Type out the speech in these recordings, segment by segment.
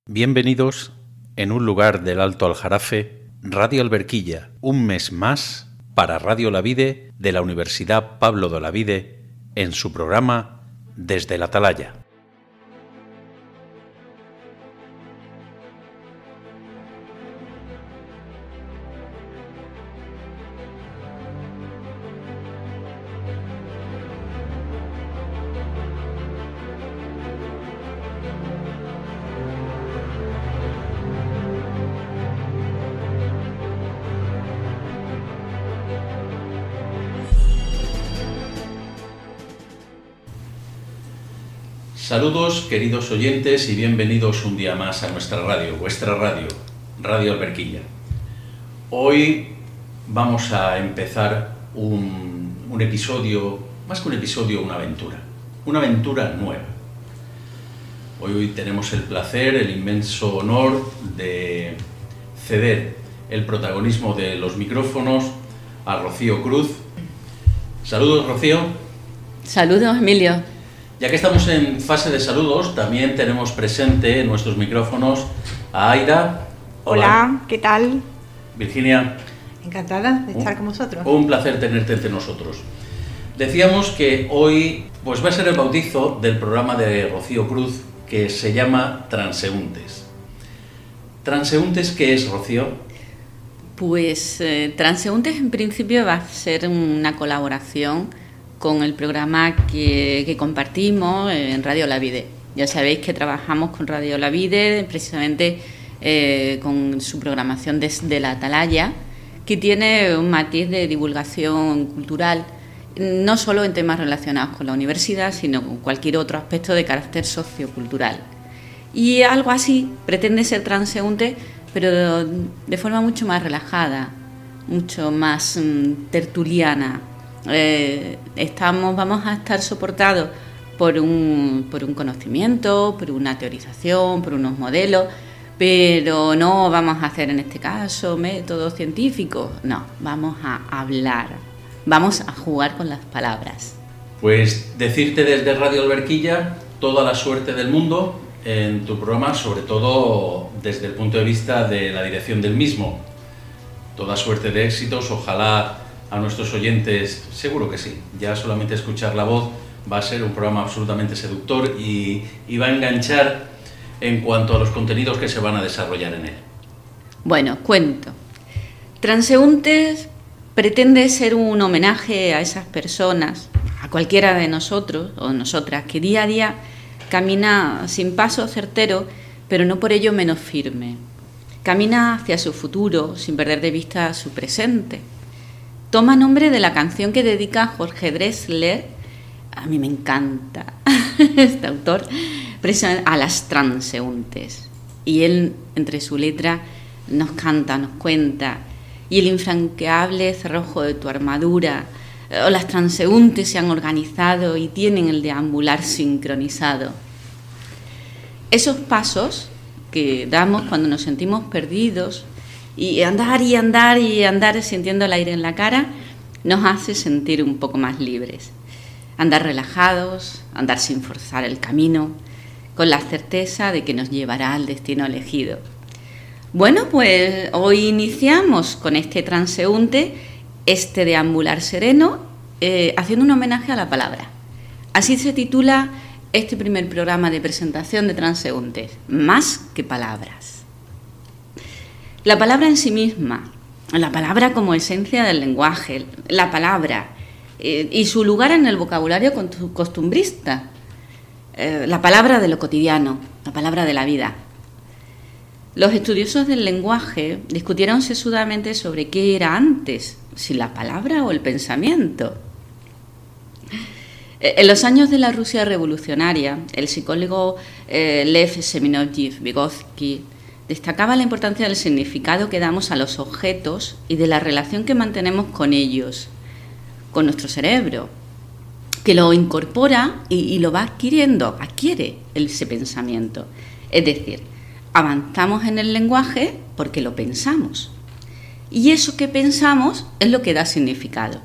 Bienvenidos en un lugar del Alto Aljarafe, Radio Alberquilla, un mes más para Radio Olavide de la Universidad Pablo de Olavide en su programa Desde la Atalaya. Saludos, queridos oyentes, y bienvenidos un día más a nuestra radio, vuestra radio, Radio Alberquilla. Hoy vamos a empezar un episodio, más que un episodio, una aventura nueva. Hoy tenemos el placer, el inmenso honor de ceder el protagonismo de los micrófonos a Rocío Cruz. Saludos, Rocío. Saludos, Emilio. Ya que estamos en fase de saludos, también tenemos presente en nuestros micrófonos a Aida. Hola, ¿qué tal? Virginia. Encantada de estar con vosotros. Un placer tenerte entre nosotros. Decíamos que hoy pues va a ser el bautizo del programa de Rocío Cruz, que se llama Transeúntes. ¿Transeúntes qué es, Rocío? Pues Transeúntes en principio va a ser una colaboración con el programa que compartimos en Radio Olavide. Ya sabéis que trabajamos con Radio Olavide precisamente con su programación Desde la Atalaya, que tiene un matiz de divulgación cultural, no solo en temas relacionados con la universidad, sino con cualquier otro aspecto de carácter sociocultural. Y algo así pretende ser Transeúnte, pero de forma mucho más relajada, mucho más tertuliana. Vamos a estar soportados por un conocimiento, por una teorización, por unos modelos, pero no vamos a hacer en este caso métodos científicos, no, vamos a hablar, vamos a jugar con las palabras. Pues decirte desde Radio Alberquilla toda la suerte del mundo en tu programa, sobre todo desde el punto de vista de la dirección del mismo. Toda suerte de éxitos, ojalá a nuestros oyentes, seguro que sí, ya solamente escuchar la voz va a ser un programa absolutamente seductor y va a enganchar en cuanto a los contenidos que se van a desarrollar en él. Bueno, cuento. Transeúntes pretende ser un homenaje a esas personas, a cualquiera de nosotros o nosotras, que día a día camina sin paso certero, pero no por ello menos firme. Camina hacia su futuro sin perder de vista su presente. Toma nombre de la canción que dedica Jorge Drexler, a mí me encanta este autor, precisamente a las transeúntes. Y él, entre su letra, nos canta, nos cuenta, y el infranqueable cerrojo de tu armadura, o las transeúntes se han organizado y tienen el deambular sincronizado. Esos pasos que damos cuando nos sentimos perdidos, y andar sintiendo el aire en la cara nos hace sentir un poco más libres. Andar relajados, andar sin forzar el camino, con la certeza de que nos llevará al destino elegido. Bueno, pues hoy iniciamos con este transeúnte, este deambular sereno, haciendo un homenaje a la palabra. Así se titula este primer programa de presentación de Transeúntes, Más que palabras. La palabra en sí misma, la palabra como esencia del lenguaje, la palabra y su lugar en el vocabulario costumbrista, la palabra de lo cotidiano, la palabra de la vida. Los estudiosos del lenguaje discutieron sesudamente sobre qué era antes, si la palabra o el pensamiento. En los años de la Rusia revolucionaria, el psicólogo Lev Semenovich-Vygotsky destacaba la importancia del significado que damos a los objetos y de la relación que mantenemos con ellos, con nuestro cerebro, que lo incorpora y lo va adquiere ese pensamiento. Es decir, avanzamos en el lenguaje porque lo pensamos. Y eso que pensamos es lo que da significado.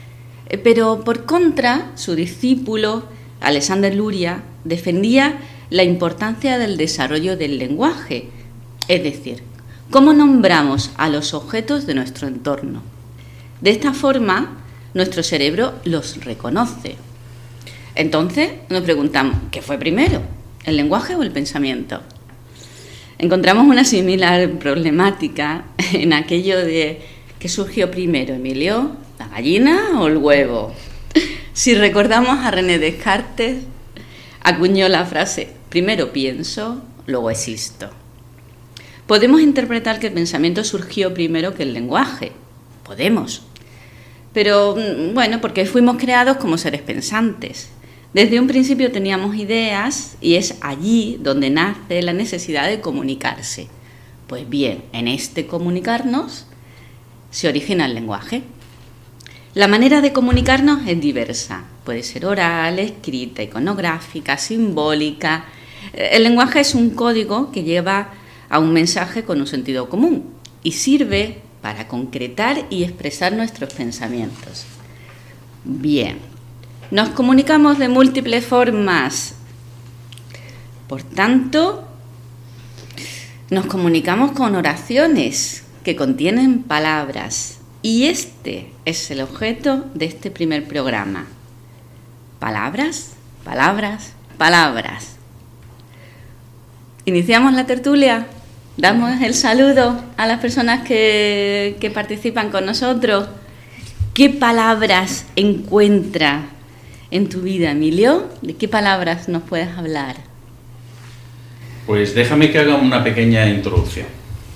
Pero por contra, su discípulo, Alexander Luria, defendía la importancia del desarrollo del lenguaje, es decir, cómo nombramos a los objetos de nuestro entorno. De esta forma, nuestro cerebro los reconoce. Entonces, nos preguntamos, ¿qué fue primero, el lenguaje o el pensamiento? Encontramos una similar problemática en aquello de ¿qué surgió primero, Emilio? ¿La gallina o el huevo? Si recordamos a René Descartes, acuñó la frase, primero pienso, luego existo. Podemos interpretar que el pensamiento surgió primero que el lenguaje. Podemos. Pero, bueno, porque fuimos creados como seres pensantes. Desde un principio teníamos ideas y es allí donde nace la necesidad de comunicarse. Pues bien, en este comunicarnos se origina el lenguaje. La manera de comunicarnos es diversa. Puede ser oral, escrita, iconográfica, simbólica. El lenguaje es un código que lleva a un mensaje con un sentido común y sirve para concretar y expresar nuestros pensamientos. Bien, nos comunicamos de múltiples formas. Por tanto, nos comunicamos con oraciones que contienen palabras. Y este es el objeto de este primer programa. Palabras, palabras, palabras. Iniciamos la tertulia. Damos el saludo a las personas que participan con nosotros. ¿Qué palabras encuentras en tu vida, Emilio? ¿De qué palabras nos puedes hablar? Pues déjame que haga una pequeña introducción.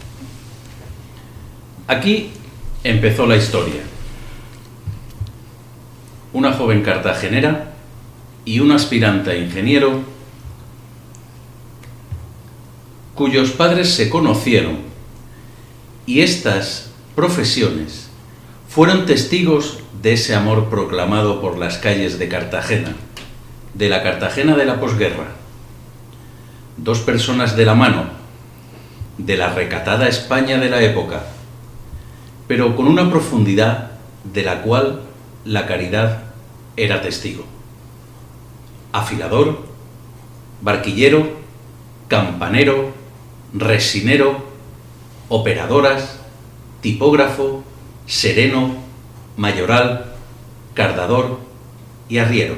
Aquí empezó la historia. Una joven cartagenera y un aspirante a ingeniero cuyos padres se conocieron, y estas profesiones fueron testigos de ese amor proclamado por las calles de Cartagena, de la Cartagena de la posguerra. Dos personas de la mano, de la recatada España de la época, pero con una profundidad de la cual la caridad era testigo. Afilador, barquillero, campanero, resinero, operadoras, tipógrafo, sereno, mayoral, cardador y arriero.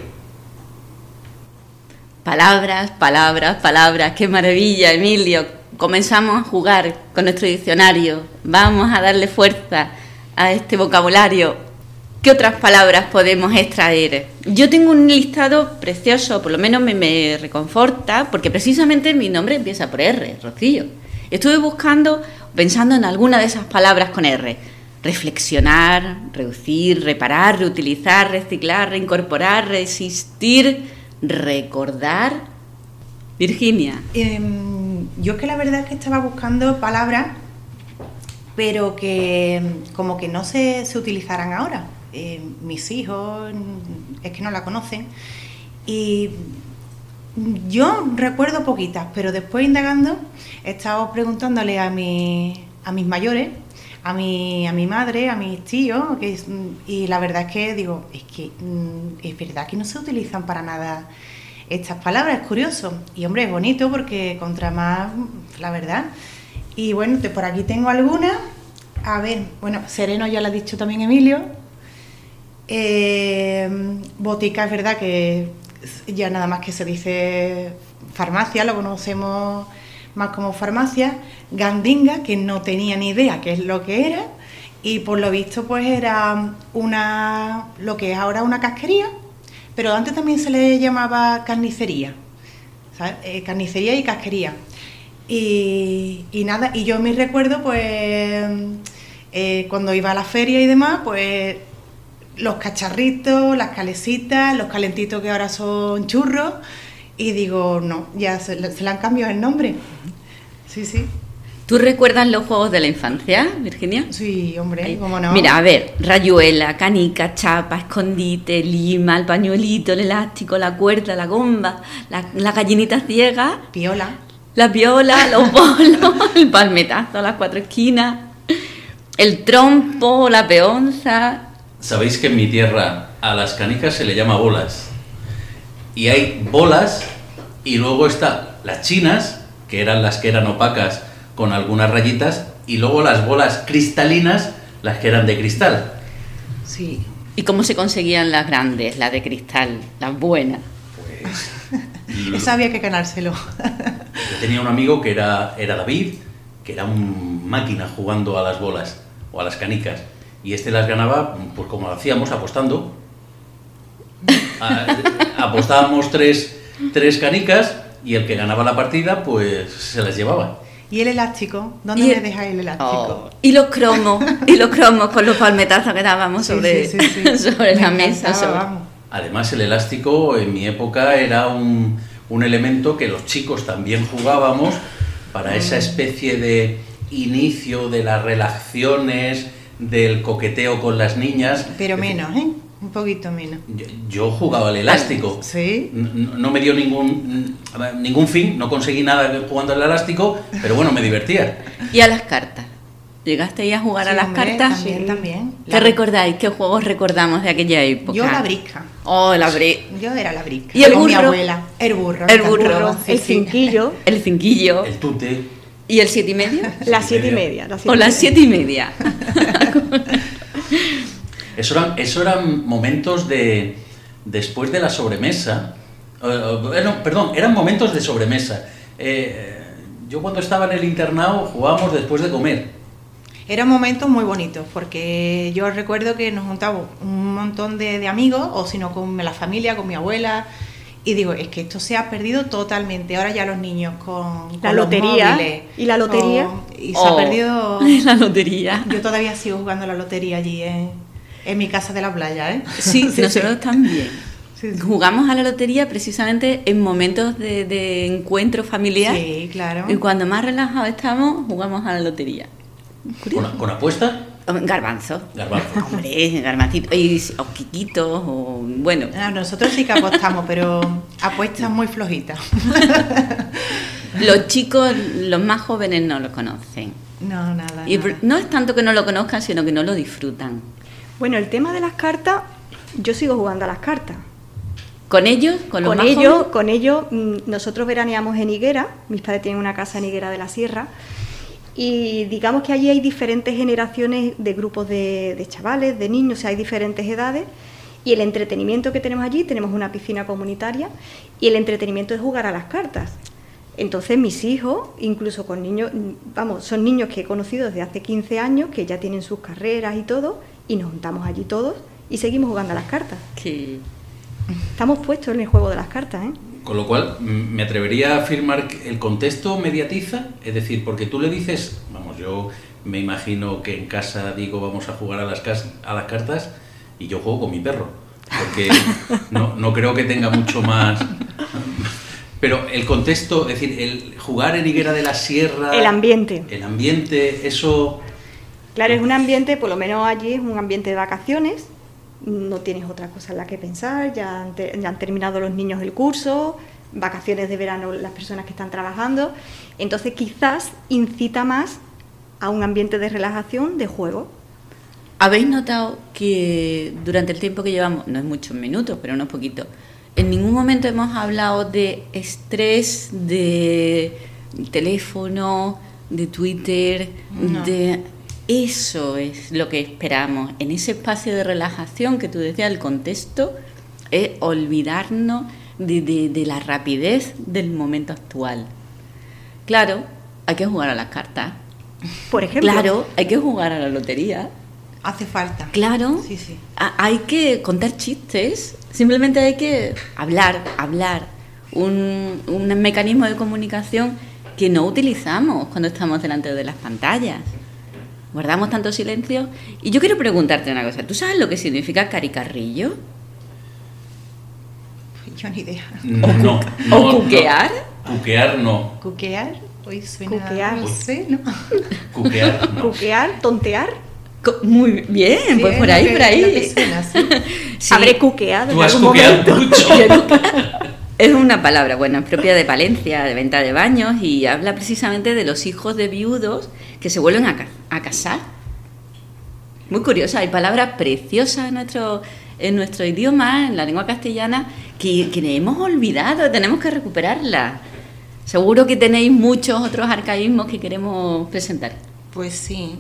Palabras, palabras, palabras. ¡Qué maravilla, Emilio! Comenzamos a jugar con nuestro diccionario. Vamos a darle fuerza a este vocabulario. ¿Qué otras palabras podemos extraer? Yo tengo un listado precioso, por lo menos me reconforta, porque precisamente mi nombre empieza por R, Rocío. Estuve buscando, pensando en alguna de esas palabras con R. Reflexionar, reducir, reparar, reutilizar, reciclar, reincorporar, resistir, recordar. Virginia. Yo es que la verdad es que estaba buscando palabras, pero que como que no se utilizarán ahora. Mis hijos es que no la conocen y yo recuerdo poquitas, pero después indagando he estado preguntándole a mis mayores, a mi madre, a mis tíos, y la verdad es que digo, es verdad que no se utilizan para nada estas palabras, es curioso. Y hombre, es bonito porque contra más, la verdad. Y bueno, por aquí tengo algunas. A ver, bueno, sereno ya lo ha dicho también Emilio. Botica es verdad que ya nada más que se dice farmacia, lo conocemos más como farmacia. Gandinga, que no tenía ni idea qué es lo que era. Y por lo visto pues era lo que es ahora una casquería. Pero antes también se le llamaba carnicería, ¿sabes? Carnicería y casquería. Y nada, y yo en mi recuerdo, pues, cuando iba a la feria y demás, pues, los cacharritos, las calecitas, los calentitos que ahora son churros, y digo, no, ya se le han cambiado el nombre. Sí, sí. ¿Tú recuerdas los juegos de la infancia, Virginia? Sí, hombre, ¿cómo no? Mira, a ver, rayuela, canica, chapa, escondite, lima, el pañuelito, el elástico, la cuerda, la gomba, la gallinita ciega. Piola. La piola, los bolos, el palmetazo a las cuatro esquinas, el trompo, la peonza. ¿Sabéis que en mi tierra a las canicas se le llama bolas? Y hay bolas y luego está las chinas, que eran las que eran opacas con algunas rayitas, y luego las bolas cristalinas, las que eran de cristal. Sí. ¿Y cómo se conseguían las grandes, las de cristal, las buenas? Pues... Eso había que ganárselo. Yo tenía un amigo que era David, que era un máquina jugando a las bolas o a las canicas, y este las ganaba, pues como lo hacíamos, apostando. Apostábamos tres canicas y el que ganaba la partida pues se las llevaba. ¿Y el elástico? ¿Dónde me dejáis el elástico? Y los cromos con los palmetazos que dábamos sobre, sobre la mesa. Además, el elástico en mi época era un elemento que los chicos también jugábamos para esa especie de inicio de las relaciones, del coqueteo con las niñas. Pero menos, ¿eh? Un poquito menos. Yo jugaba al elástico. ¿Sí? No me dio ningún fin, no conseguí nada jugando al elástico, pero bueno, me divertía. ¿Y a las cartas? ¿Llegasteis a jugar a las cartas? También. ¿Qué recordáis? ¿Qué juegos recordamos de aquella época? Yo la brisca. Oh, la brisca. Yo era la brisca. ¿Y el burro? Con mi abuela. El burro. El cinquillo. El cinquillo. El tute. ¿Y el 7 y medio? Las 7 y media. O las 7 y media. Eso eran momentos de después de la sobremesa. Perdón, eran momentos de sobremesa. Yo cuando estaba en el internado jugábamos después de comer. Eran momentos muy bonitos, porque yo recuerdo que nos juntábamos un montón de amigos, o si no con la familia, con mi abuela, y digo, es que esto se ha perdido totalmente. Ahora ya los niños con la lotería los móviles, y la lotería. Y se ha perdido... La lotería. Yo todavía sigo jugando a la lotería allí en mi casa de la playa, ¿eh? Sí, nosotros también. Sí. Jugamos a la lotería precisamente en momentos de encuentro familiar. Sí, claro. Y cuando más relajados estamos, jugamos a la lotería. ¿Con apuesta? Garbanzo. Garbanzo. Hombre, garbancitos. O quiquitos, o bueno. Nosotros sí que apostamos, pero apuestas muy flojitas. Los chicos, los más jóvenes no lo conocen. No, nada. Y no es tanto que no lo conozcan, sino que no lo disfrutan. Bueno, el tema de las cartas, yo sigo jugando a las cartas. ¿Con ellos? Con ellos, nosotros veraneamos en Higuera, mis padres tienen una casa en Higuera de la Sierra, y digamos que allí hay diferentes generaciones de grupos de chavales, de niños, o sea, hay diferentes edades, y el entretenimiento que tenemos allí, tenemos una piscina comunitaria, y el entretenimiento es jugar a las cartas. Entonces mis hijos, incluso con niños, son niños que he conocido desde hace 15 años, que ya tienen sus carreras y todo, y nos juntamos allí todos y seguimos jugando a las cartas. Sí. Estamos puestos en el juego de las cartas, ¿eh? Con lo cual, me atrevería a afirmar que el contexto mediatiza, es decir, porque tú le dices, yo me imagino que en casa digo vamos a jugar a las cartas y yo juego con mi perro, porque no creo que tenga mucho más... Pero el contexto, es decir, el jugar en Higuera de la Sierra... El ambiente, eso... Claro, es un ambiente, por lo menos allí es un ambiente de vacaciones, no tienes otra cosa en la que pensar, ya han terminado los niños el curso, vacaciones de verano las personas que están trabajando, entonces quizás incita más a un ambiente de relajación, de juego. ¿Habéis notado que durante el tiempo que llevamos, no es muchos minutos, pero unos poquitos, en ningún momento hemos hablado de estrés, de teléfono, de Twitter, no. Eso es lo que esperamos. En ese espacio de relajación que tú decías, el contexto es olvidarnos de la rapidez del momento actual. Claro, hay que jugar a las cartas. Por ejemplo. Claro, hay que jugar a la lotería. Hace falta. Claro, sí. Hay que contar chistes, simplemente hay que hablar, un mecanismo de comunicación que no utilizamos cuando estamos delante de las pantallas. Guardamos tanto silencio. Y yo quiero preguntarte una cosa, ¿tú sabes lo que significa caricarrillo? Yo ni idea. No. ¿O cuquear? No. Cuquear no. ¿Cuquear? Hoy suena... Cuquear. No sé, ¿no? Cuquear no. Cuquear, tontear. Muy bien, sí, pues por ahí. Lo que suena, ¿sí? Sí. Habré cuqueado Tú en has algún cuqueado momento. mucho. Es una palabra, es propia de Valencia, de venta de baños, y habla precisamente de los hijos de viudos que se vuelven a casar. Muy curiosa, hay palabras preciosas en nuestro idioma, en la lengua castellana, que hemos olvidado, tenemos que recuperarlas. Seguro que tenéis muchos otros arcaísmos que queremos presentar. Pues sí.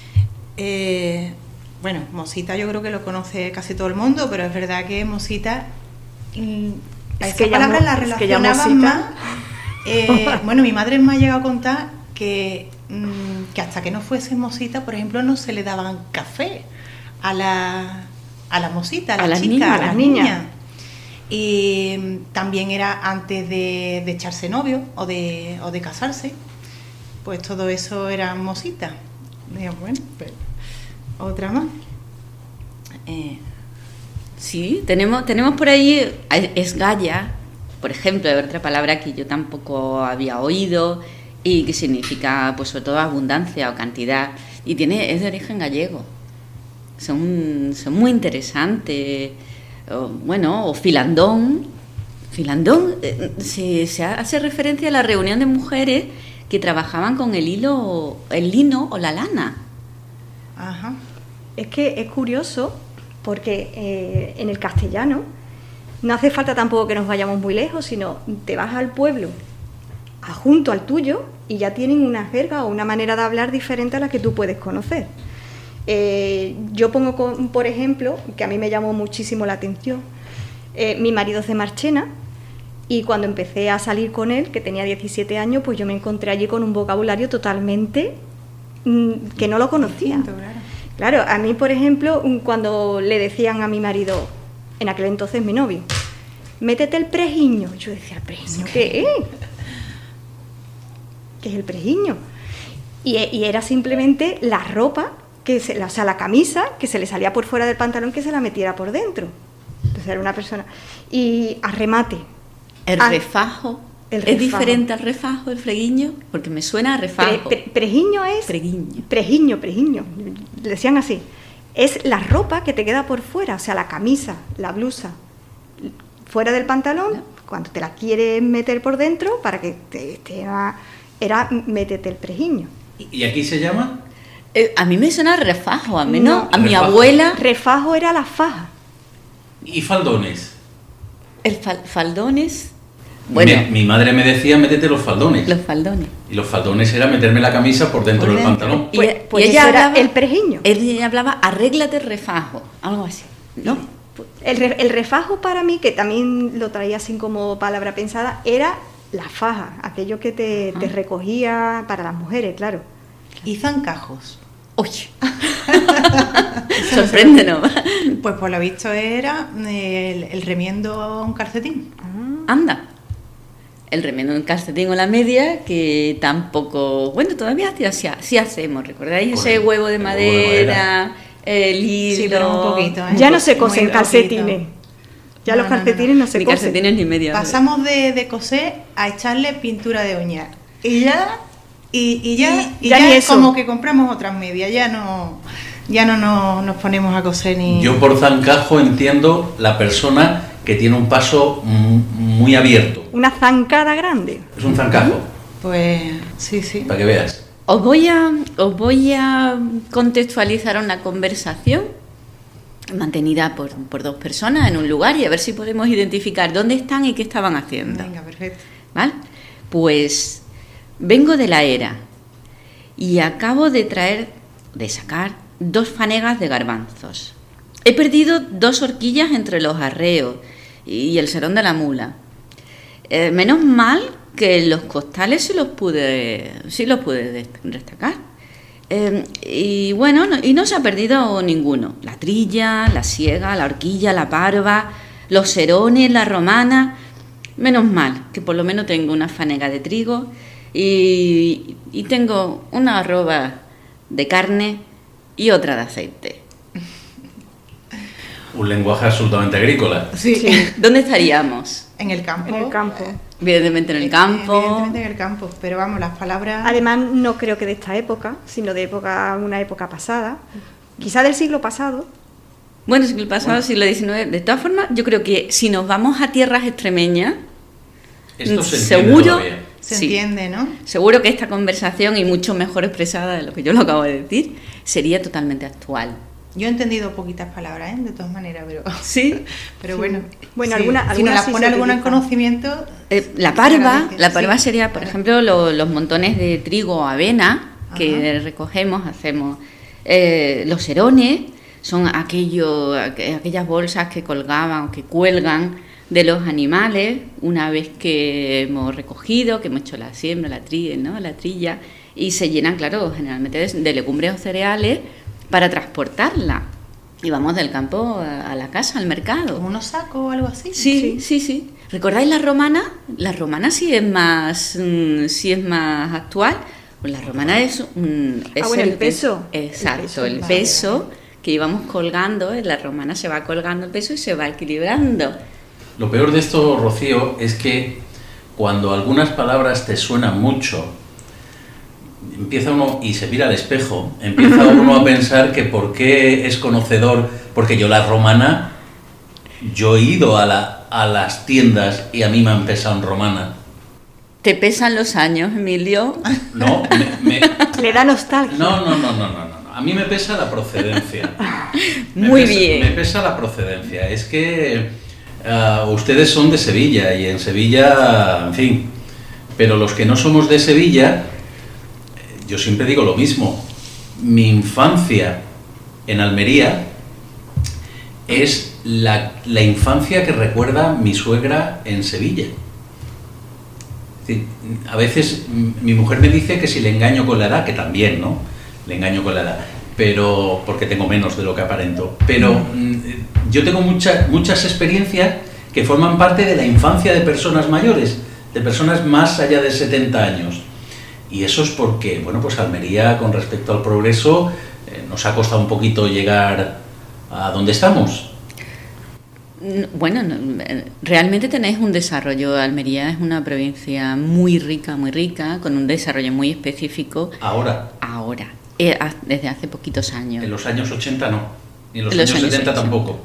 Bueno, Mosita yo creo que lo conoce casi todo el mundo, pero es verdad que Mosita, a esa palabra la relacionaban más. Bueno, mi madre me ha llegado a contar que hasta que no fuese Mosita, por ejemplo, no se le daban café a la Mosita, a las chicas, a las niñas. Y también era antes de echarse novio o de casarse, pues todo eso era Mosita. Digo, bueno, pues otra más. Sí, tenemos por ahí esgalla, por ejemplo, otra palabra que yo tampoco había oído y que significa, pues sobre todo abundancia o cantidad, y es de origen gallego. Son muy interesantes. O filandón. Filandón se hace referencia a la reunión de mujeres que trabajaban con el lino o la lana. Ajá. Es que es curioso porque en el castellano no hace falta tampoco que nos vayamos muy lejos, sino te vas al pueblo junto al tuyo y ya tienen una jerga o una manera de hablar diferente a la que tú puedes conocer. Yo pongo, por ejemplo, que a mí me llamó muchísimo la atención, mi marido es de Marchena y cuando empecé a salir con él, que tenía 17 años, pues yo me encontré allí con un vocabulario totalmente que no lo conocía. Claro, a mí, por ejemplo, cuando le decían a mi marido, en aquel entonces mi novio, métete el prejiño, yo decía, ¿el prejiño qué es? ¿Qué es el prejiño? Y era simplemente la ropa, la camisa que se le salía por fuera del pantalón, que se la metiera por dentro. Entonces era una persona. Y a remate. El refajo. ¿Es diferente al refajo, el freguiño? Porque me suena a refajo. Prejiño es... Prejiño. Le decían así. Es la ropa que te queda por fuera, o sea, la camisa, la blusa, fuera del pantalón, cuando te la quieres meter por dentro, para que era métete el prejiño. ¿Y aquí se llama? A mí me suena refajo, a mí no. A mi abuela... Refajo era la faja. ¿Y faldones? Faldones... Bueno, mi madre me decía, métete los faldones. Los faldones. Y los faldones era meterme la camisa por dentro del pantalón. Pues ella eso hablaba, era el prejiño. Ella hablaba, arréglate el refajo, algo así, ¿no? El refajo para mí, que también lo traía así como palabra pensada, era la faja, aquello que te recogía para las mujeres, claro. Y zancajos. Oye, sorpréndenos. Pues por lo visto era el remiendo a un calcetín. Anda. El remiendo en calcetín o la media, que tampoco... Bueno, todavía sí hacemos, ¿recordáis? Ese huevo de madera, el hilo... Sí, pero un poquito, ¿eh? Ya no se cosen calcetines. Ya los calcetines no se ni cosen. Calcetines ni media. Pasamos de coser a echarle pintura de uñas. Y ya es como que compramos otras medias. Ya no nos ponemos a coser ni... Yo por zancajo entiendo la persona que tiene un paso muy abierto. Una zancada grande. Es un zancajo. Pues sí. Para que veas. Os voy a contextualizar una conversación mantenida por dos personas en un lugar y a ver si podemos identificar dónde están y qué estaban haciendo. Venga, perfecto. ¿Vale? Pues vengo de la era y acabo de sacar 2 fanegas de garbanzos. He perdido 2 horquillas entre los arreos y el serón de la mula. Menos mal que los costales sí los pude destacar. Y bueno, no se ha perdido ninguno. La trilla, la siega, la horquilla, la parva, los serones, la romana. Menos mal que por lo menos tengo una fanega de trigo y tengo una arroba de carne y otra de aceite. Un lenguaje absolutamente agrícola. Sí. ¿Dónde estaríamos? En el campo. Evidentemente en el campo. Evidentemente en el campo, pero vamos, las palabras... Además, no creo que de esta época, sino de una época pasada, quizá del siglo pasado. Bueno, siglo pasado, siglo XIX. De todas formas, yo creo que si nos vamos a tierras extremeñas, esto se seguro... Se entiende, ¿no? Seguro que esta conversación, y mucho mejor expresada de lo que yo lo acabo de decir, sería totalmente actual. Yo he entendido poquitas palabras, de todas maneras, Sí. pero Sí. bueno, Bueno, sí, algunas si nos las sí pone se alguna en utilizan. conocimiento... La parva sería, por ejemplo, los montones de trigo o avena que recogemos, hacemos. Los serones son aquellas bolsas que colgaban o que cuelgan de los animales una vez que hemos recogido, que hemos hecho la siembra, la trilla, y se llenan, claro, generalmente de legumbres o cereales para transportarla. Y vamos del campo a la casa, al mercado. ¿Como unos sacos o algo así? Sí. ¿Recordáis la romana? La romana sí es más actual. Pues la romana es el peso. Exacto, el Vale, peso que íbamos colgando. En la romana se va colgando el peso y se va equilibrando. Lo peor de esto, Rocío, es que cuando algunas palabras te suenan mucho, empieza uno, y se mira al espejo, empieza uno a pensar que por qué es conocedor, porque yo la romana, yo he ido a las tiendas y a mí me han pesado en romana. ¿Te pesan los años, Emilio? No, Le da nostalgia. no, a mí me pesa la procedencia. Bien. Me pesa la procedencia, es que ustedes son de Sevilla y en Sevilla, en fin, pero los que no somos de Sevilla, yo siempre digo lo mismo, mi infancia en Almería es la infancia que recuerda mi suegra en Sevilla. Es decir, a veces mi mujer me dice que si le engaño con la edad, que también, ¿no? Le engaño con la edad, pero porque tengo menos de lo que aparento. Pero yo tengo muchas experiencias que forman parte de la infancia de personas mayores, de personas más allá de 70 años. Y eso es porque, bueno, pues Almería, con respecto al progreso, nos ha costado un poquito llegar a donde estamos. Bueno, realmente tenéis un desarrollo. Almería es una provincia muy rica, con un desarrollo muy específico. Ahora. Desde hace poquitos años. En los años 80 no, y en los años 70 tampoco.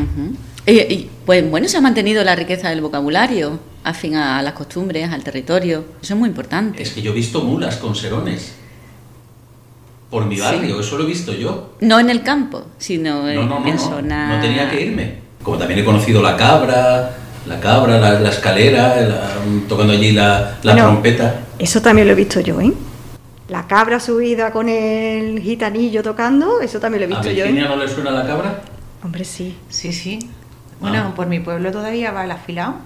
Pues bueno, se ha mantenido la riqueza del vocabulario, afín a las costumbres, al territorio. Eso es muy importante. Es que yo he visto mulas con serones por mi barrio, eso lo he visto yo. No en el campo, sino en zona... No tenía que irme. Como también he conocido la cabra, la escalera, tocando allí la trompeta. Eso también lo he visto yo, ¿eh? La cabra subida con el gitanillo tocando, eso también lo he visto yo. ¿A Virginia no le suena la cabra? Hombre, sí. Sí. Bueno, por mi pueblo todavía va el afilado.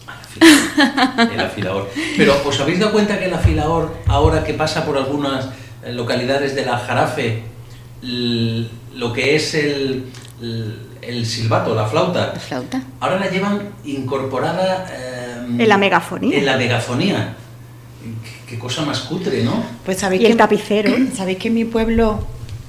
El afilador. Pero ¿os habéis dado cuenta que el afilador, ahora que pasa por algunas localidades de la Jarafe, lo que es el silbato, la flauta, ahora la llevan incorporada en la megafonía? En la megafonía. Qué cosa más cutre, ¿no? Pues sabéis y el tapicero. Sabéis que en mi pueblo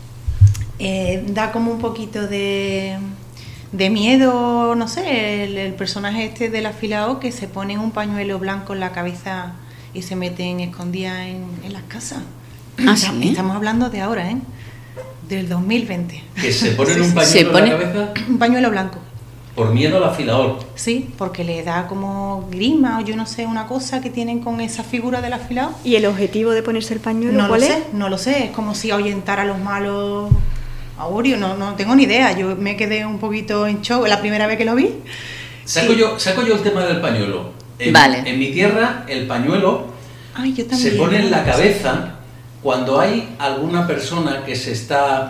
da como un poquito de miedo, no sé, el personaje este del afilado que se pone un pañuelo blanco en la cabeza y se meten escondidas en las casas. ¿Sí? Estamos hablando de ahora, del 2020. Que se ponen un pañuelo en la cabeza. Un pañuelo blanco. Por miedo al afilador. Sí, porque le da como grima o yo no sé, una cosa que tienen con esa figura del afilado. ¿Y el objetivo de ponerse el pañuelo cuál es? No lo sé, es como si ahuyentara a los malos augurios, no tengo ni idea. Yo me quedé un poquito en shock la primera vez que lo vi. Saco yo el tema del pañuelo. En mi tierra, el pañuelo se pone en la cabeza cuando hay alguna persona que se está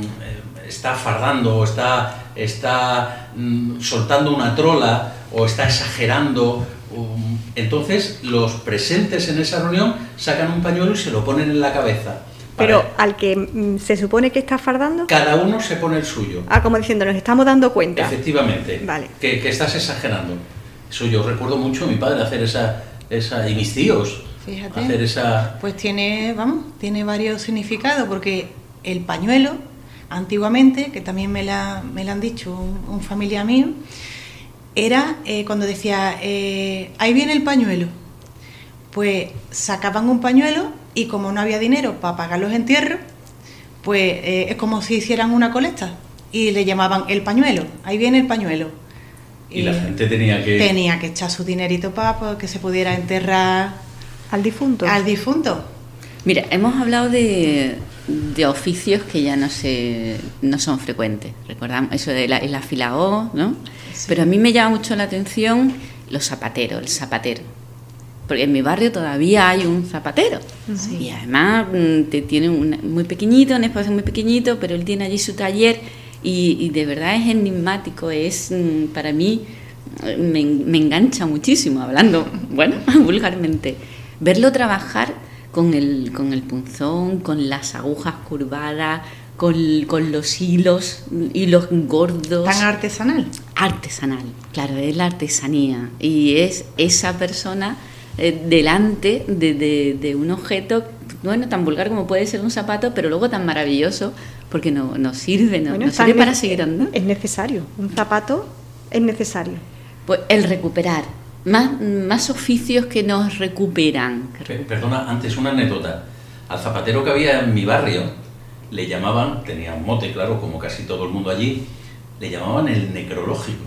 fardando o está soltando una trola o está exagerando. Entonces los presentes en esa reunión sacan un pañuelo y se lo ponen en la cabeza. Pero al que se supone que está fardando, cada uno se pone el suyo. Como diciendo, nos estamos dando cuenta. Efectivamente. Vale. Que estás exagerando. Eso yo recuerdo mucho a mi padre hacer esa y mis tíos. Fíjate. Hacer esa. Pues tiene varios significados, porque el pañuelo, antiguamente, que también me la han dicho un familiar mío, era cuando decía, ahí viene el pañuelo. Pues sacaban un pañuelo y como no había dinero para pagar los entierros, pues es como si hicieran una colecta y le llamaban el pañuelo, ahí viene el pañuelo. Y la gente tenía que echar su dinerito para que se pudiera enterrar al difunto. Mira, hemos hablado de oficios que ya no son frecuentes. Recordamos eso de el afilaó, ¿no? Sí. Pero a mí me llama mucho la atención los zapateros, el zapatero. Porque en mi barrio todavía hay un zapatero. Sí. Y además tiene muy pequeñito, un espacio muy pequeñito, pero él tiene allí su taller y de verdad es enigmático. Es para mí, me engancha muchísimo, hablando, bueno, vulgarmente. Verlo trabajar con el punzón, con las agujas curvadas, con los hilos gordos. ¿Tan artesanal? Artesanal, claro, es la artesanía. Y es esa persona delante de un objeto, bueno, tan vulgar como puede ser un zapato, pero luego tan maravilloso, porque nos sirve, nos sirve para seguir andando. Es necesario, un zapato es necesario. Pues el recuperar, más oficios que nos recuperan. Perdona, antes una anécdota. Al zapatero que había en mi barrio le llamaban, tenía un mote, claro, como casi todo el mundo allí, le llamaban el necrológico.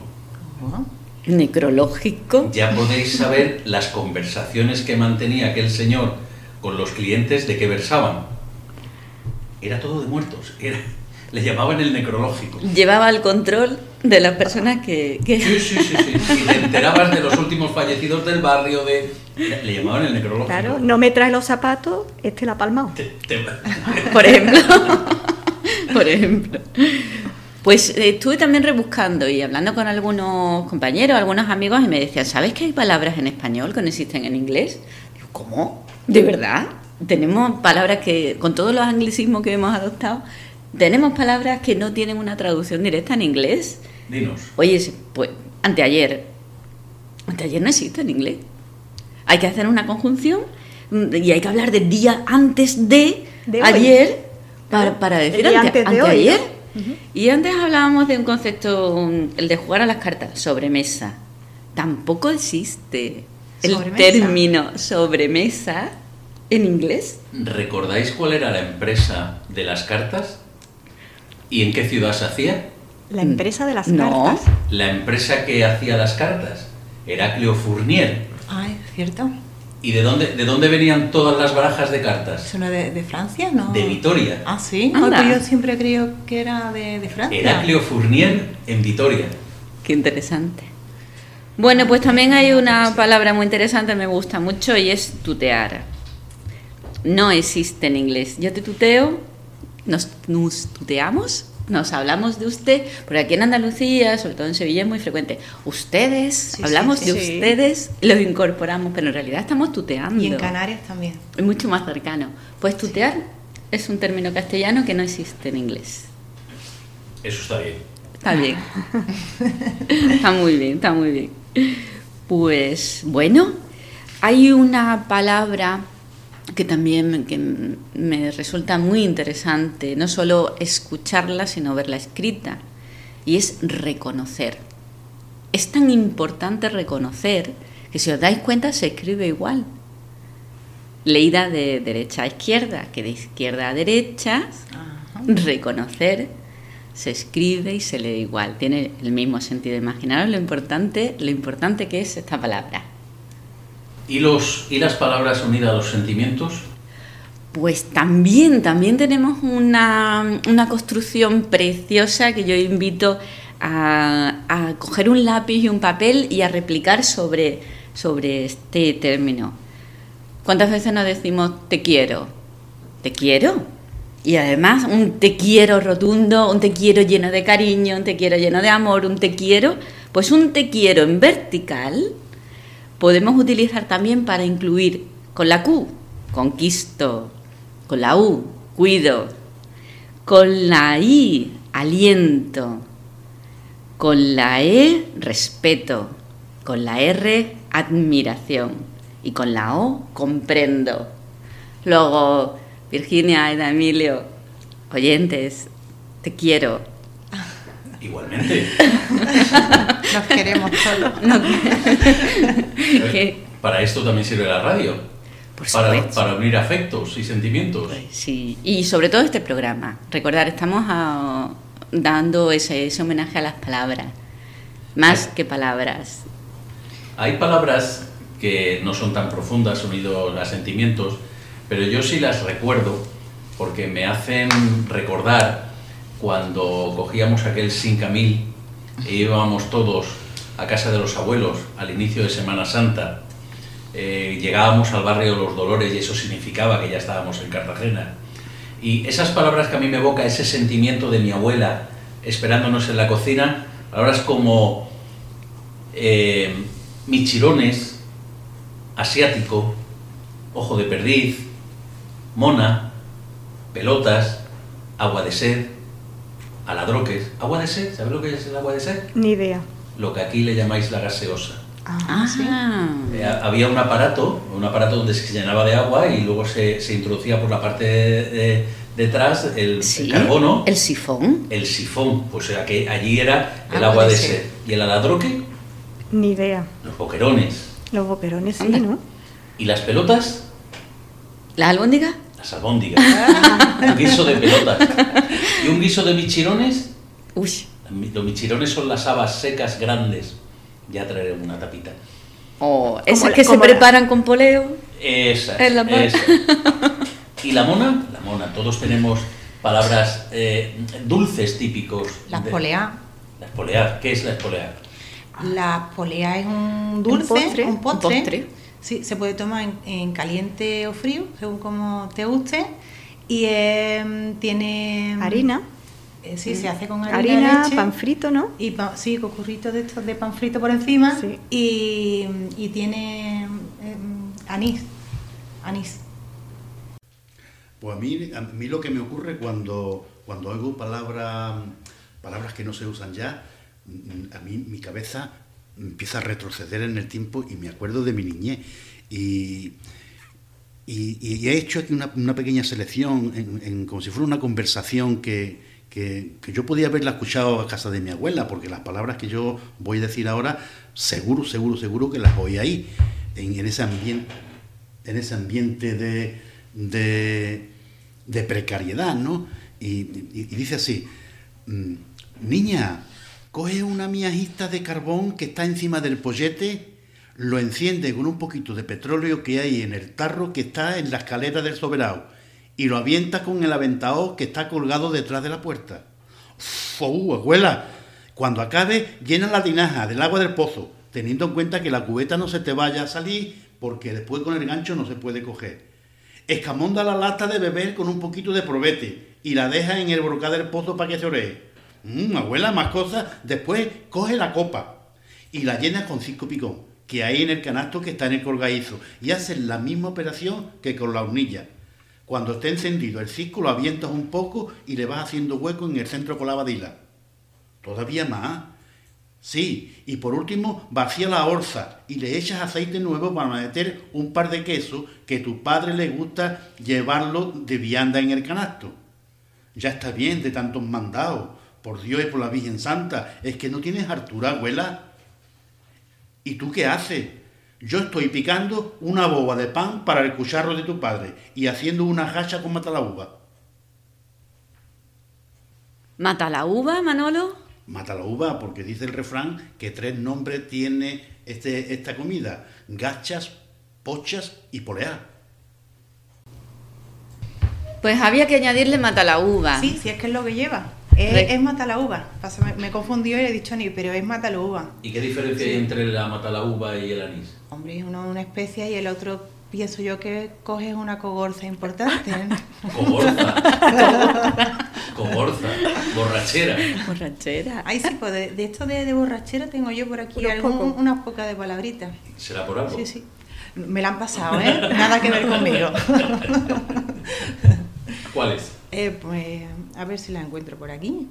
Necrológico. Ya podéis saber las conversaciones que mantenía aquel señor con los clientes, de qué versaban. Era todo de muertos, le llamaban el necrológico. Llevaba el control de las personas que... Sí. Y te enterabas de los últimos fallecidos del barrio, le llamaban el necrológico. Claro, no me traes los zapatos, la ha palmado. Por ejemplo. Por ejemplo. Pues estuve también rebuscando y hablando con algunos compañeros, algunos amigos, y me decían, ¿sabes que hay palabras en español que no existen en inglés? Digo, ¿cómo? ¿De verdad? Tenemos palabras que, con todos los anglicismos que hemos adoptado, tenemos palabras que no tienen una traducción directa en inglés. Dinos. Oye, pues anteayer no existe en inglés. Hay que hacer una conjunción y hay que hablar del día antes de ayer para decir anteayer. Uh-huh. Y antes hablábamos de un concepto, el de jugar a las cartas, sobremesa. Tampoco existe el término sobremesa en inglés. ¿Recordáis cuál era la empresa de las cartas? ¿Y en qué ciudad se hacía? La empresa de las cartas. La empresa que hacía las cartas, Heraclio Fournier. Ah, es cierto. ¿Y de dónde venían todas las barajas de cartas? ¿Eso no es de Francia? ¿No? De Vitoria. Ah, sí. Yo siempre creo que era de Francia. Heraclio Fournier en Vitoria. Qué interesante. Bueno, pues también hay una palabra muy interesante, me gusta mucho, y es tutear. No existe en inglés. Yo te tuteo, nos tuteamos, nos hablamos de usted, porque aquí en Andalucía, sobre todo en Sevilla, es muy frecuente. Ustedes, hablamos de ustedes, los incorporamos, pero en realidad estamos tuteando. Y en Canarias también. Es mucho más cercano. Pues tutear es un término castellano que no existe en inglés. Eso está bien. Está bien. Está muy bien, está muy bien. Pues bueno, hay una palabra que también me resulta muy interesante, no solo escucharla, sino verla escrita, y es reconocer. Es tan importante reconocer que, si os dais cuenta, se escribe igual. Leída de derecha a izquierda, que de izquierda a derecha. Ajá. Reconocer se escribe y se lee igual, tiene el mismo sentido. Imaginaros lo importante que es esta palabra. ¿Y las palabras unidas a los sentimientos? Pues también tenemos una construcción preciosa que yo invito a coger un lápiz y un papel y a replicar sobre este término. ¿Cuántas veces nos decimos te quiero? ¿Te quiero? Y además un te quiero rotundo, un te quiero lleno de cariño, un te quiero lleno de amor, un te quiero. Pues un te quiero en vertical podemos utilizar también para incluir con la Q, conquisto, con la U, cuido, con la I, aliento, con la E, respeto, con la R, admiración y con la O, comprendo. Luego, Virginia, Aida, Emilio, oyentes, te quiero. Igualmente. Nos queremos todos. Para esto también sirve la radio. Para unir afectos y sentimientos. Pues sí, y sobre todo este programa. Recordar, estamos dando ese homenaje a las palabras, más que palabras. Hay palabras que no son tan profundas unidos a sentimientos, pero yo sí las recuerdo porque me hacen recordar cuando cogíamos aquel 5000 e íbamos todos a casa de los abuelos al inicio de Semana Santa. Llegábamos al barrio de los Dolores y eso significaba que ya estábamos en Cartagena. Y esas palabras que a mí me evoca ese sentimiento de mi abuela esperándonos en la cocina, palabras como michirones, asiático, ojo de perdiz, mona, pelotas, agua de sed, aladroques. ¿Agua de sed? ¿Sabes lo que es el agua de sed? Ni idea. Lo que aquí le llamáis la gaseosa. Sí. Había un aparato donde se llenaba de agua y luego se introducía por la parte de detrás el carbono. El sifón. El sifón, pues que allí era el agua de sed. ¿Y el aladroque? Ni idea. Los boquerones. Los boquerones, sí, Anda. ¿no? ¿Y las pelotas? ¿La albóndiga? Las albóndigas. Un guiso de pelotas. ¿Y un guiso de michirones? Uy, Los michirones son las habas secas grandes. Ya traeré una tapita. o esas la- que se como la- preparan con poleo. Esas, Es la esas. ¿Y la mona? La mona. Todos tenemos palabras dulces típicos. La polea. La espolear. ¿Qué es la espolear? La polea es un dulce, Un postre. Un postre. Sí, se puede tomar en caliente o frío, según como te guste. Y tiene... Harina. Sí, se hace con harina, Harina, leche. pan frito, ¿no? Y sí, cocurritos de estos de pan frito por encima. Sí. Y tiene anís. Anís. Pues a mí lo que me ocurre cuando oigo palabras que no se usan ya, a mí mi cabeza empieza a retroceder en el tiempo y me acuerdo de mi niñez. Y he hecho aquí una pequeña selección, como si fuera una conversación que yo podía haberla escuchado a casa de mi abuela, porque las palabras que yo voy a decir ahora, seguro que las oí ahí, en ese ambiente de precariedad, ¿no? Y dice así: niña, coge una miajita de carbón que está encima del pollete, lo enciende con un poquito de petróleo que hay en el tarro que está en la escalera del soberano y lo avienta con el aventador que está colgado detrás de la puerta. Abuela, cuando acabe, llena la tinaja del agua del pozo, teniendo en cuenta que la cubeta no se te vaya a salir, porque después con el gancho no se puede coger. Escamonda la lata de beber con un poquito de probete y la deja en el brocal del pozo para que se oree. Abuela, más cosas. Después coge la copa y la llena con 5 picón que hay en el canasto que está en el colgadizo, y haces la misma operación que con la hornilla. Cuando esté encendido el cisco lo avientas un poco y le vas haciendo hueco en el centro con la badila. Todavía más. Sí, y por último vacía la orza y le echas aceite nuevo para meter un par de quesos que a tu padre le gusta llevarlo de vianda en el canasto. Ya está bien de tantos mandados, por Dios y por la Virgen Santa, es que no tienes hartura, abuela. ¿Y tú qué haces? Yo estoy picando una boba de pan para el cucharro de tu padre y haciendo una hacha con matalaúva. ¿Mata la uva, Manolo? Matalaúva, porque dice el refrán que 3 nombres tiene esta comida: gachas, pochas y poleá. Pues había que añadirle mata la uva. Sí, sí, es que es lo que lleva. Re- Es matalaúva. Me confundió y le he dicho ni, pero es matalaúva. ¿Y qué diferencia hay entre la matalaúva y el anís? Hombre, uno es una especie y el otro pienso yo que coges una cogorza importante. Cogorza, borrachera. Borrachera. Ay, sí, pues de esto de borrachera tengo yo por aquí Unos pocos. unas pocas de palabritas. ¿Será por algo? Sí, sí. Me la han pasado, ¿eh? Nada que ver conmigo. ¿Cuáles? Pues a ver si la encuentro por aquí.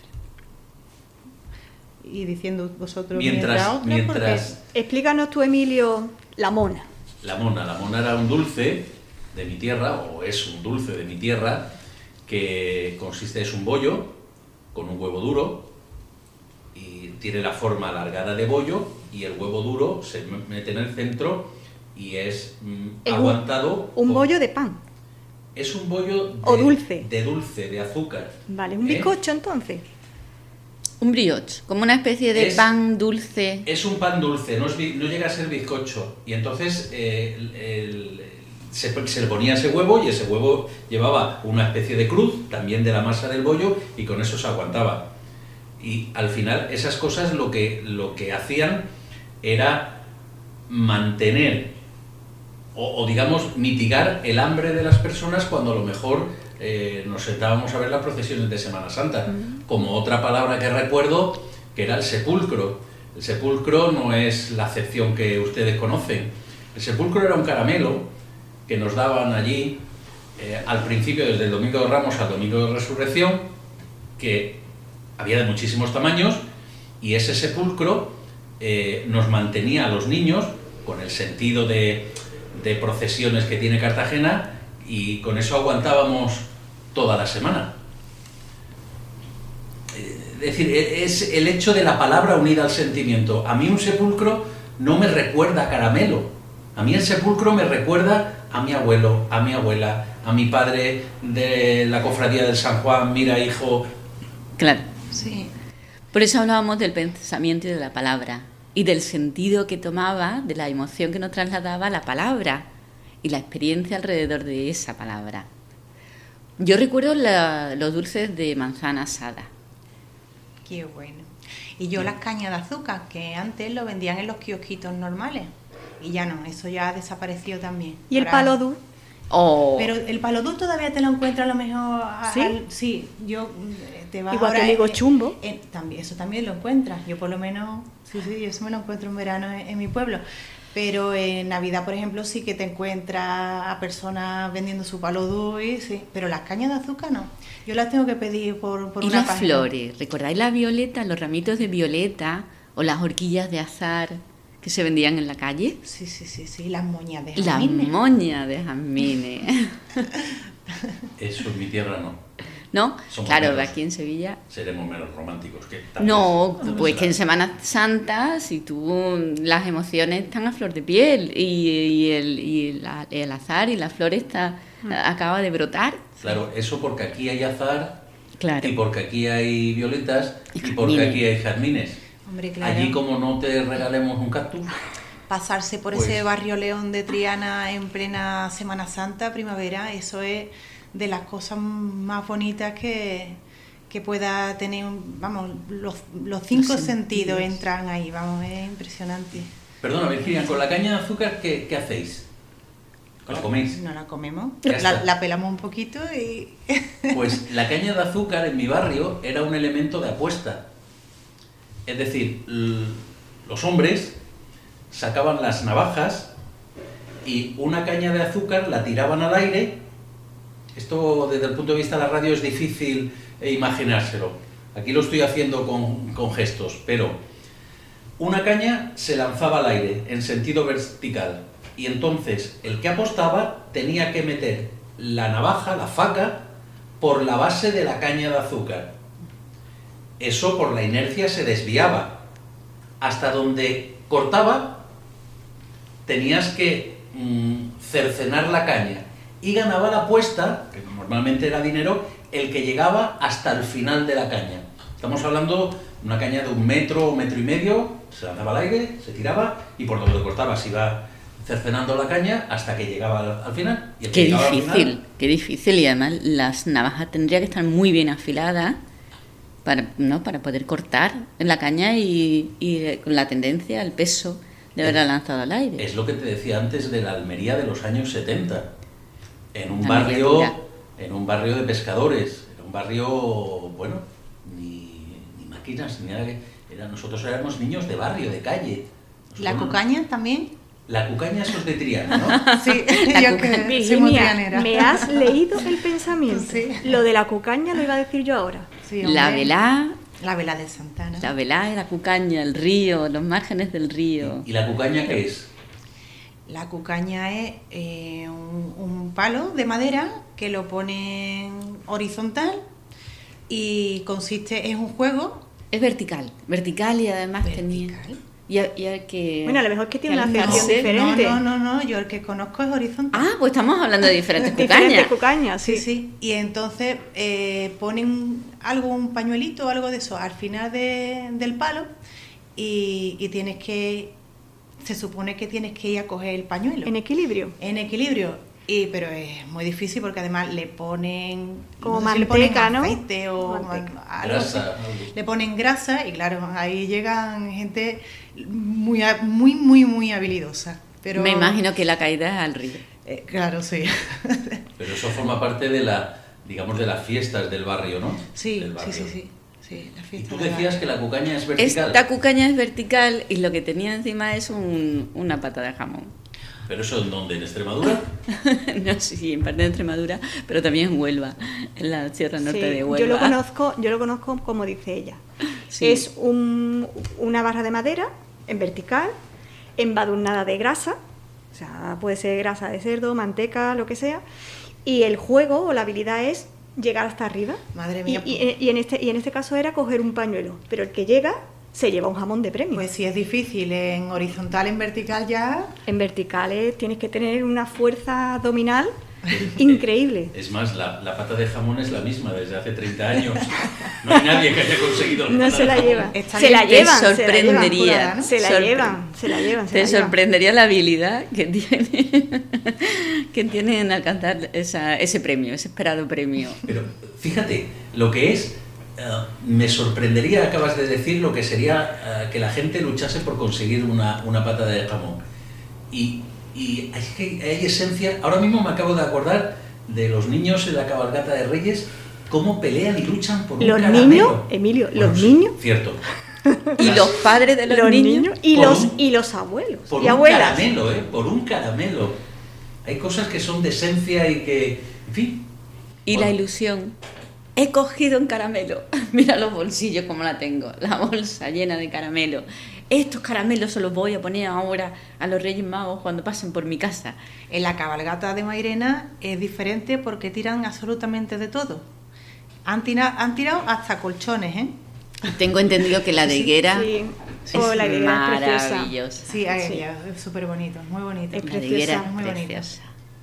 Y diciendo vosotros Mientras Explícanos tú, Emilio, la mona. la mona era un dulce de mi tierra, o es un dulce de mi tierra, que es un bollo con un huevo duro y tiene la forma alargada de bollo y el huevo duro se mete en el centro y es Es aguantado. Un bollo de pan. Es un bollo O dulce. de azúcar. Vale, un ¿Eh? bizcocho entonces. Un brioche, como una especie de Es- pan dulce. Es un pan dulce, no llega a ser bizcocho. Y entonces se le ponía ese huevo, y ese huevo llevaba una especie de cruz, también de la masa del bollo, y con eso se aguantaba. Y al final esas cosas lo que hacían era mantener o digamos mitigar el hambre de las personas cuando a lo mejor nos sentábamos a ver las procesiones de Semana Santa. Como otra palabra que recuerdo, que era el sepulcro. El sepulcro no es la acepción que ustedes conocen. El sepulcro era un caramelo que nos daban allí al principio, desde el Domingo de Ramos al Domingo de Resurrección, que había de muchísimos tamaños, y ese sepulcro nos mantenía a los niños con el sentido de procesiones que tiene Cartagena, y con eso aguantábamos toda la semana. Es decir, es el hecho de la palabra unida al sentimiento. A mí un sepulcro no me recuerda a caramelo. A mí el sepulcro me recuerda a mi abuelo, a mi abuela, a mi padre de la cofradía del San Juan. Mira, hijo... Claro. Sí. Por eso hablábamos del pensamiento y de la palabra, y del sentido que tomaba, de la emoción que nos trasladaba la palabra, y la experiencia alrededor de esa palabra. Yo recuerdo los dulces de manzana asada. Qué bueno. Y yo las cañas de azúcar, que antes lo vendían en los kiosquitos normales. Y ya no, eso ya ha desaparecido también. ¿Y el palo dulce? Oh. Pero el palo dulce todavía te lo encuentras a lo mejor... ¿Sí? Sí, yo... Te vas Igual ahora que digo chumbo. también, eso también lo encuentras. Yo por lo menos... Sí, yo eso me lo encuentro en verano en mi pueblo. Pero en Navidad, por ejemplo, sí que te encuentras a personas vendiendo su palo dulce, sí. Pero las cañas de azúcar no. Yo las tengo que pedir por ¿Y una las página. flores? ¿Recordáis la violeta, los ramitos de violeta o las horquillas de azar que se vendían en la calle? Sí, las moñas de La jazmines. moña de jazmines. Eso en mi tierra no. ¿No? Somos Claro, menos. aquí en Sevilla... Seremos menos románticos que tal No, vez. pues que en Semana Santa, si tú, las emociones están a flor de piel, y el azar y la flor acaba de brotar. Claro, eso porque aquí hay azar, Claro. y porque aquí hay violetas, Y y porque jazmines. aquí hay jazmines. Hombre, claro. Allí, como no te regalemos un cactus, Pasarse por Pues- ese barrio León de Triana en plena Semana Santa, primavera, eso es de las cosas más bonitas que pueda tener, vamos, los cinco Los sentidos sentidos. entran ahí, vamos, es impresionante. perdona, Virginia, con la caña de azúcar, ¿qué hacéis? ¿La coméis? No la comemos, Ya está. la pelamos un poquito y... Pues la caña de azúcar en mi barrio era un elemento de apuesta. Es decir, los hombres sacaban las navajas y una caña de azúcar la tiraban al aire. Esto desde el punto de vista de la radio es difícil imaginárselo. Aquí lo estoy haciendo con gestos, pero una caña se lanzaba al aire en sentido vertical, y entonces el que apostaba tenía que meter la navaja, la faca, por la base de la caña de azúcar. Eso por la inercia se desviaba. Hasta donde cortaba tenías que cercenar la caña, y ganaba la apuesta, que normalmente era dinero, el que llegaba hasta el final de la caña. Estamos hablando de una caña de 1 metro o 1,5 metros, se lanzaba al aire, se tiraba, y por donde cortaba se iba cercenando la caña hasta que llegaba al final. Y el que Qué llegaba al difícil, final, qué difícil. Y además las navajas tendrían que estar muy bien afiladas para poder cortar en la caña, y con la tendencia, el peso de haberla lanzado al aire. es lo que te decía antes de la Almería de los años 70. En un Una barrio, miniatura. en un barrio de pescadores, en un barrio, bueno, ni máquinas, ni nada. Nosotros éramos niños de barrio, de calle. ¿La Nosotros- cucaña también? La cucaña, eso es de Triana, ¿no? Sí, La yo cucaña. que soy muy Virginia, trianera. me has leído el pensamiento. Sí. Lo de la cucaña lo iba a decir yo ahora. Sí, La hombre. velá, La vela de Santana. la velá y la cucaña, el río, los márgenes del río. ¿Y la cucaña qué es? La cucaña es un palo de madera que lo ponen horizontal y consiste, es un juego Es vertical y además tenía... vertical. Y hay que... Bueno, a lo mejor es que tiene una alzarse. acepción diferente. No, yo el que conozco es horizontal. Ah, pues estamos hablando de diferentes Diferentes cucañas. cucañas, Sí, sí. sí. Y entonces ponen un pañuelito o algo de eso al final del palo y tienes que, se supone que tienes que ir a coger el pañuelo. En equilibrio. En equilibrio. Pero es muy difícil porque además le ponen como no sé si le ponen manteca, ¿no? aceite o Manteca. algo Grasa, así. algo. Le ponen grasa y claro, ahí llegan gente muy habilidosa. Pero, Me imagino que la caída es al río. claro, sí. Pero eso forma parte de digamos, de las fiestas del barrio, ¿no? Sí, Del barrio. sí, la Y fiesta tú de decías la- que la cucaña es vertical. Esta cucaña es vertical y lo que tenía encima es una pata de jamón. ¿Pero eso en dónde? ¿En Extremadura? No sé si en parte de Extremadura, pero también en Huelva, en la Sierra Norte Sí, de Huelva. yo lo conozco como dice ella. Sí. Es una barra de madera en vertical, embadurnada de grasa, o sea, puede ser grasa de cerdo, manteca, lo que sea, y el juego o la habilidad es llegar hasta arriba. Madre mía. Y en este caso era coger un pañuelo, pero el que llega se lleva un jamón de premio. Pues si es difícil, en horizontal, en vertical ya... En verticales tienes que tener una fuerza abdominal increíble. Es más, la pata de jamón es la misma desde hace 30 años. No hay nadie que haya conseguido No pata se de la jamón. llevan. Está Se la bien, llevan. te sorprendería. jurada, ¿no? Se la Sorpre- llevan. Se la llevan. Te sorprendería la habilidad que tiene en alcanzar ese premio, ese esperado premio. Pero fíjate, lo que es, me sorprendería, acabas de decir, lo que sería que la gente luchase por conseguir una pata de jamón. Y es que hay esencia. Ahora mismo me acabo de acordar de los niños en la cabalgata de Reyes, cómo pelean y luchan por un Los caramelo. niños, Emilio, los sí, niños. Cierto. Y los padres de los niños. y por los un- y los abuelos Por y un abuelas. caramelo, por un caramelo. Hay cosas que son de esencia y que, en fin. Y la ilusión. He cogido un caramelo. Mira los bolsillos como la tengo. La bolsa llena de caramelo. Estos caramelos se los voy a poner ahora a los Reyes Magos cuando pasen por mi casa. En la cabalgata de Mairena es diferente porque tiran absolutamente de todo. Han tirado hasta colchones, ¿eh? Y tengo entendido que la de Higuera Sí. es Oh, la de Higuera es preciosa. maravillosa. Sí, Sí. ya, es súper bonito, muy bonito. Es La de preciosa, Higuera muy es bonita. preciosa.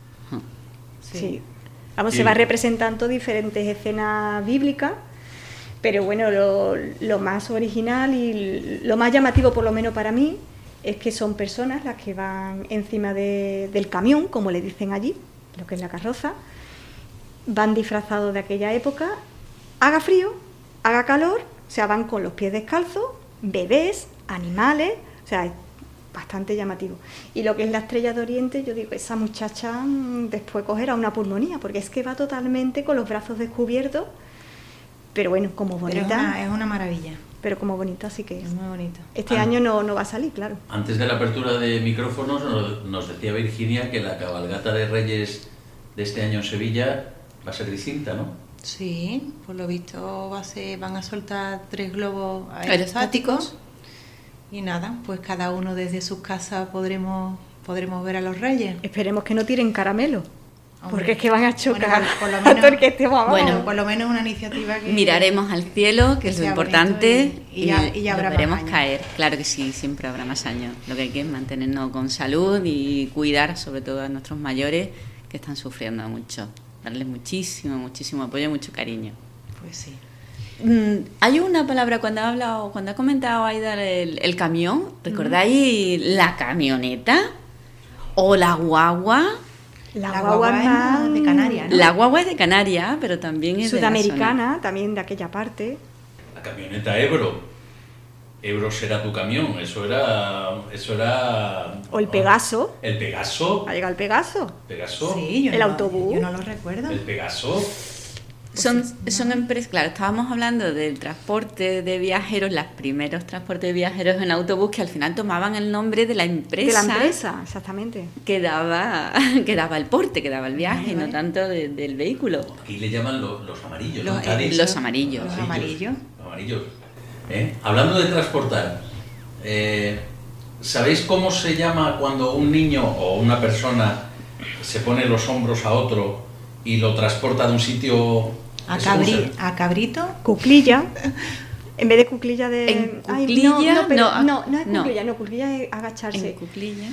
Sí. Vamos, Sí. se va representando diferentes escenas bíblicas, pero bueno, lo más original y lo más llamativo, por lo menos para mí, es que son personas las que van encima del camión, como le dicen allí, lo que es la carroza, van disfrazados de aquella época, haga frío, haga calor, o sea, van con los pies descalzos, bebés, animales, o sea, es bastante llamativo. Y lo que es la Estrella de Oriente, yo digo, esa muchacha después cogerá una pulmonía, porque es que va totalmente con los brazos descubiertos, pero bueno, como Pero bonita, es una maravilla, pero como bonita sí que es. es muy bonito. Este año no va a salir, claro. Antes de la apertura de micrófonos nos decía Virginia que la cabalgata de Reyes de este año en Sevilla va a ser distinta, ¿no? Sí, por lo visto van a soltar 3 globos Aerostáticos. aerostáticos y nada, pues cada uno desde sus casas podremos ver a los reyes. Esperemos que no tiren caramelo, Hombre. porque es que van a chocar Bueno, por lo a menos- todo el que estemos abajo. Bueno, Por lo menos una iniciativa que... Miraremos al cielo, que es lo sea importante, bonito y ya habrá lo veremos más años. caer. Claro que sí, siempre habrá más años. Lo que hay que es mantenernos con salud y cuidar sobre todo a nuestros mayores que están sufriendo mucho. Darles muchísimo apoyo, mucho cariño. Pues sí. Hay una palabra cuando ha comentado Aida el camión, ¿recordáis la camioneta? ¿O la guagua? La guagua es más de Canarias, ¿no? La guagua es de Canarias, pero también es de la zona. Sudamericana, también de aquella parte. La camioneta Ebro. Ebro será tu camión. Eso era. O el Pegaso. El Pegaso. ¿Ha llegado el Pegaso? Pegaso. Sí, El autobús. Yo no lo recuerdo. El Pegaso. Son empresas, claro, estábamos hablando del transporte de viajeros, los primeros transportes de viajeros en autobús que al final tomaban el nombre de la empresa, De la empresa, exactamente. que daba el porte, que daba el viaje, no tanto del vehículo. Aquí le llaman los amarillos, ¿no? Los- En Cádiz. Los amarillos. Los amarillos. Los amarillos. Hablando de transportar, ¿sabéis cómo se llama cuando un niño o una persona se pone los hombros a otro y lo transporta de un sitio... A cabrito. Cuclilla. En vez de cuclilla de... En Ay, cuclilla, pero no, no es no. cuclilla, no, cuclilla es agacharse. En cuclilla.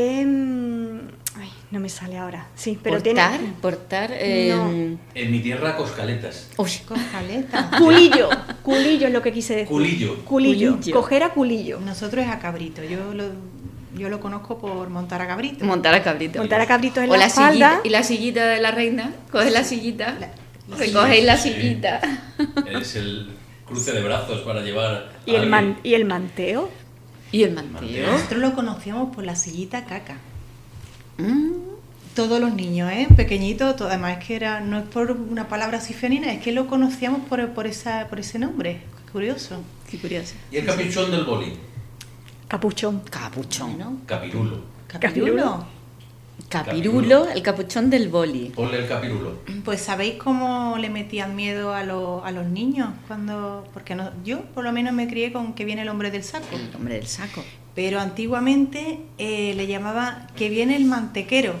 Ay, no me sale ahora. Sí, pero Portar. No. En mi tierra, coscaletas. Uy, Coscaleta. Culillo es lo que quise decir. Culillo. Culillo. Culillo. Coger a culillo. Nosotros es a cabrito. yo lo conozco por montar a cabrito. Montar a cabrito. Montar a cabritos en O la sillita, espalda. y la sillita de la reina, coges la sillita, La recogéis la Sí. sillita. Es el cruce de brazos para llevar Y a alguien. y el manteo. Y el manteo. Nosotros lo conocíamos por la sillita caca. Mm, Todos los niños, pequeñitos, además es que era, no es por una palabra así femenina, es que lo conocíamos por ese nombre. Curioso. qué curioso. Y el capuchón del boli, Capuchón. Capuchón. Bueno, capirulo. capirulo. Capirulo, el capuchón del boli. Ponle el capirulo. Pues ¿sabéis cómo le metían miedo a los niños? Porque no, yo por lo menos me crié con que viene el hombre del saco. El hombre del saco. Pero antiguamente le llamaba que viene el mantequero.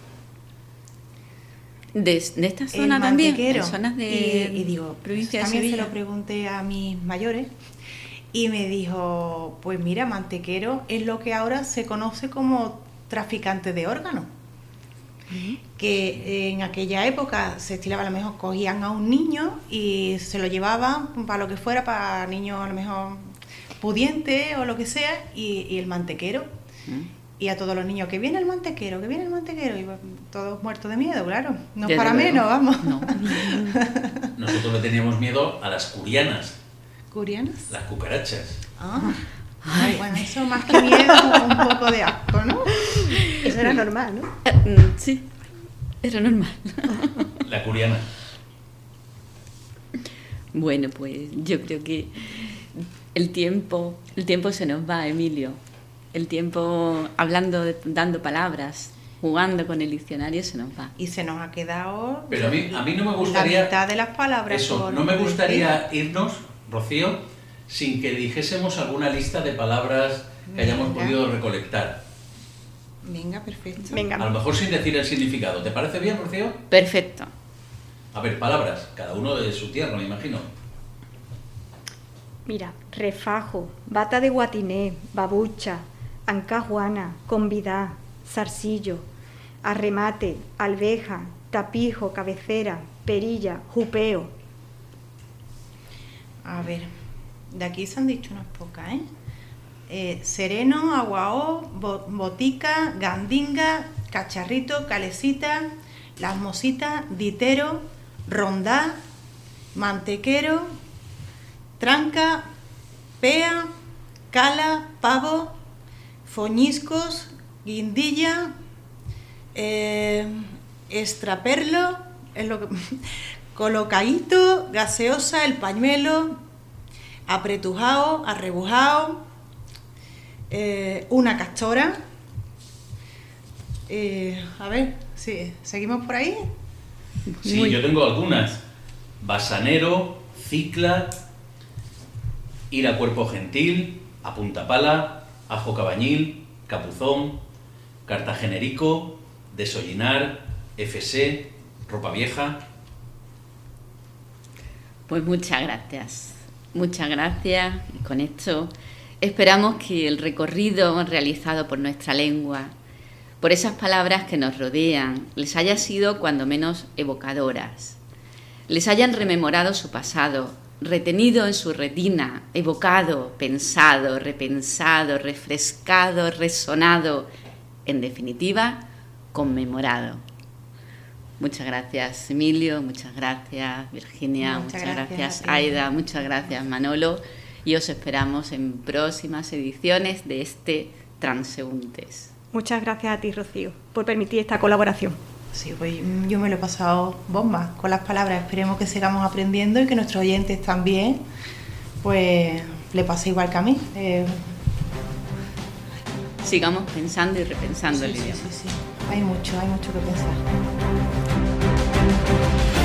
De esta El zona también, mantequero. en zonas de y digo, provincia de también se Sevilla. lo pregunté a mis mayores y me dijo, pues mira, mantequero es lo que ahora se conoce como traficante de órganos. Que en aquella época se estilaba, a lo mejor cogían a un niño y se lo llevaban para lo que fuera, para niños a lo mejor pudientes o lo que sea, y el mantequero. Y a todos los niños, que viene el mantequero, y todos muertos de miedo, claro. No es Desde para luego. menos, vamos. No. Nosotros le teníamos miedo a las curianas, ¿Curianas? las cucarachas. Ah. Ay, bueno, eso más que miedo, un poco de asco, ¿no? Eso era normal, ¿no? Sí, era normal. La curiana. Bueno, pues yo creo que el tiempo se nos va, Emilio. El tiempo hablando, dando palabras, jugando con el diccionario se nos va. Y se nos ha quedado Pero a mí no me gustaría... la mitad de las palabras. Eso, por no me decir. gustaría irnos, Rocío, sin que dijésemos alguna lista de palabras que hayamos Venga. podido recolectar. Venga, perfecto. A Venga. lo mejor sin decir el significado. ¿Te parece bien, Rocío? Perfecto. A ver, palabras, cada uno de su tierra, me imagino. Mira, refajo, bata de guatiné, babucha, ancajuana, convidá, zarcillo, arremate, alveja, tapijo, cabecera, perilla, jupeo. A ver, de aquí se han dicho unas pocas, sereno, aguao, botica, gandinga, cacharrito, calecita, las mositas, ditero, rondá, mantequero, tranca, pea, cala, pavo, foñiscos, guindilla, extraperlo, es lo que colocaíto, gaseosa, el pañuelo, apretujao, arrebujao, una castora. A ver, sí, ¿seguimos por ahí? Sí, Muy- yo tengo algunas. Basanero, cicla, ir a cuerpo gentil, a punta pala, ajo cabañil, capuzón, cartagenerico, desollinar, FC, ropa vieja. Pues muchas gracias. Muchas gracias. Y con esto esperamos que el recorrido realizado por nuestra lengua, por esas palabras que nos rodean, les haya sido cuando menos evocadoras, les hayan rememorado su pasado, retenido en su retina, evocado, pensado, repensado, refrescado, resonado, en definitiva, conmemorado. Muchas gracias, Emilio, muchas gracias, Virginia, Muchas muchas gracias gracias, a ti. Aida, muchas gracias, Manolo, y os esperamos en próximas ediciones de este Transeúntes. Muchas gracias a ti, Rocío, por permitir esta colaboración. Sí, pues yo me lo he pasado bomba con las palabras. Esperemos que sigamos aprendiendo y que nuestros oyentes también, pues, le pase igual que a mí. Sigamos pensando y repensando el Sí, idioma. sí, sí. Hay mucho que pensar.